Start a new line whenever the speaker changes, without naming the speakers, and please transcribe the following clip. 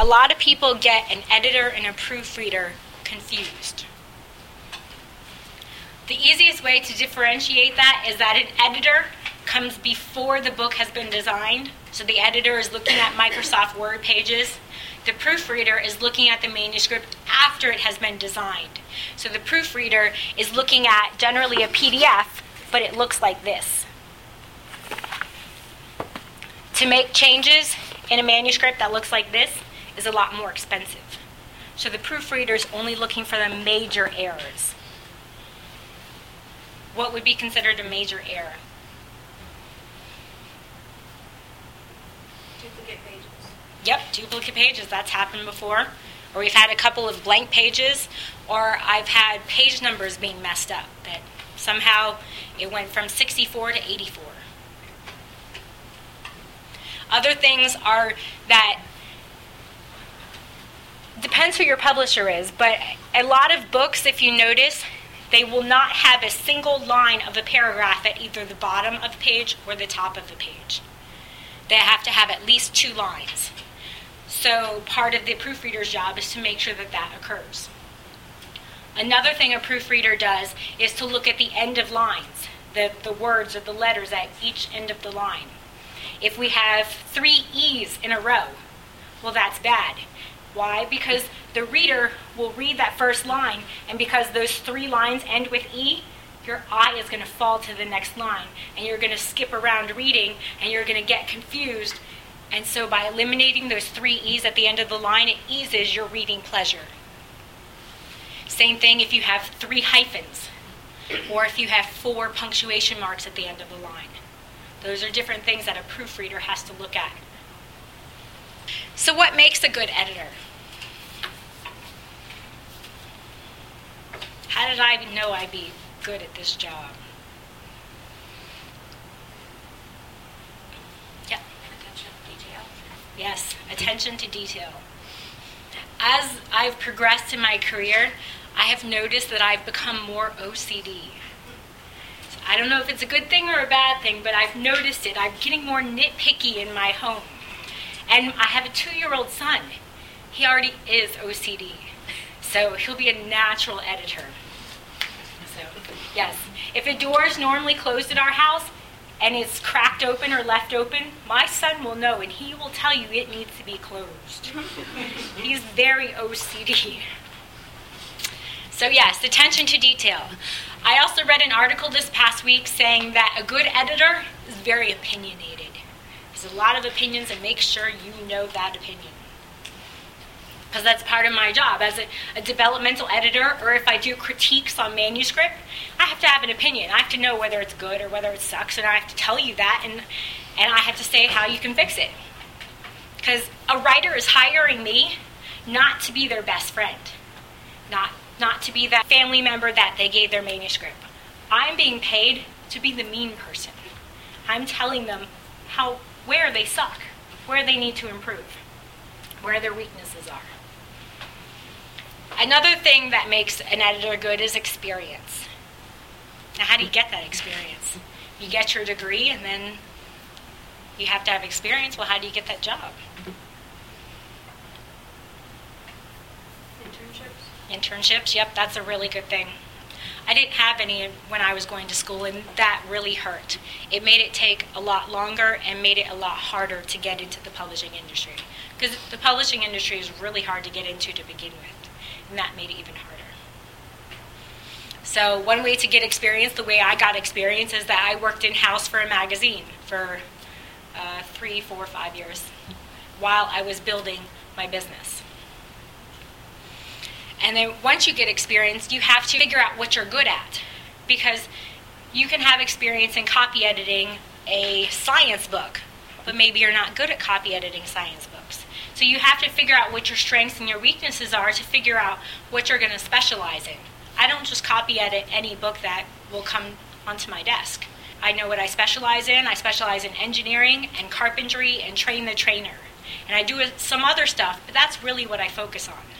a lot of people get an editor and a proofreader confused. The easiest way to differentiate that is that an editor comes before the book has been designed. So the editor is looking at Microsoft Word pages. The proofreader is looking at the manuscript after it has been designed. So the proofreader is looking at generally a PDF, but it looks like this. To make changes in a manuscript that looks like this is a lot more expensive. So the proofreader is only looking for the major errors. What would be considered a major error?
Duplicate pages.
Yep, duplicate pages. That's happened before. Or we've had a couple of blank pages, or I've had page numbers being messed up, that somehow it went from 64 to 84. Other things are that, depends who your publisher is, but a lot of books, if you notice, they will not have a single line of a paragraph at either the bottom of the page or the top of the page. They have to have at least 2 lines. So part of the proofreader's job is to make sure that that occurs. Another thing a proofreader does is to look at the end of lines, the words or the letters at each end of the line. If we have 3 E's in a row, well, that's bad. Why? Because the reader will read that first line, and because those 3 lines end with E, your eye is going to fall to the next line, and you're going to skip around reading, and you're going to get confused. And so by eliminating those 3 E's at the end of the line, it eases your reading pleasure. Same thing if you have 3 hyphens, or if you have 4 punctuation marks at the end of the line. Those are different things that a proofreader has to look at. So what makes a good editor? How did I know I'd be good at this job? Yeah.
Attention to detail.
Yes, attention to detail. As I've progressed in my career, I have noticed that I've become more OCD. So I don't know if it's a good thing or a bad thing, but I've noticed it. I'm getting more nitpicky in my home. And I have a 2-year-old son. He already is OCD. So he'll be a natural editor. So, yes. If a door is normally closed in our house and it's cracked open or left open, my son will know and he will tell you it needs to be closed. He's very OCD. So yes, attention to detail. I also read an article this past week saying that a good editor is very opinionated. There's a lot of opinions, and make sure you know that opinion. Because that's part of my job. As a developmental editor, or if I do critiques on manuscript, I have to have an opinion. I have to know whether it's good or whether it sucks, and I have to tell you that, and I have to say how you can fix it. Because a writer is hiring me not to be their best friend, not to be that family member that they gave their manuscript. I'm being paid to be the mean person. I'm telling them where they suck, where they need to improve, where their weaknesses are. Another thing that makes an editor good is experience. Now, how do you get that experience? You get your degree and then you have to have experience. Well, how do you get that job? Internships, yep, that's a really good thing. I didn't have any when I was going to school, and that really hurt. It made it take a lot longer and made it a lot harder to get into the publishing industry. Because the publishing industry is really hard to get into to begin with, and that made it even harder. So one way to get experience, the way I got experience, is that I worked in-house for a magazine for 3, 4, 5 years while I was building my business. And then once you get experience, you have to figure out what you're good at. Because you can have experience in copy editing a science book, but maybe you're not good at copy editing science books. So you have to figure out what your strengths and your weaknesses are to figure out what you're going to specialize in. I don't just copy edit any book that will come onto my desk. I know what I specialize in. I specialize in engineering and carpentry and train the trainer. And I do some other stuff, but that's really what I focus on.